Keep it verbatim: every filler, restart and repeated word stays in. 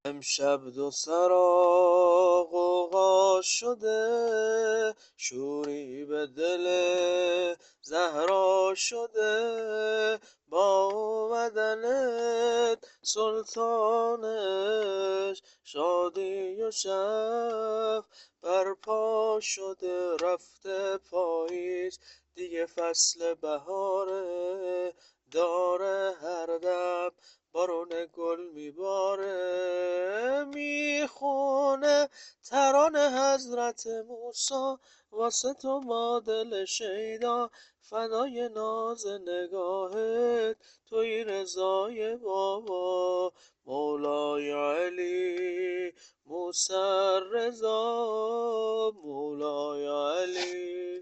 امشب دو سرا غوغا شده، شوری به دل زهرا شده. با اومدنت سلطانش شادی و شب برپا شده. رفته پاییز دیگه فصل بهاره، داره هر دم بارون گل میباره. میخونه ترانه حضرت موسی واسه تو ما دل شیدا، فدای ناز نگاهت توی رضای بابا. مولای علی موسی رضا، مولای علی.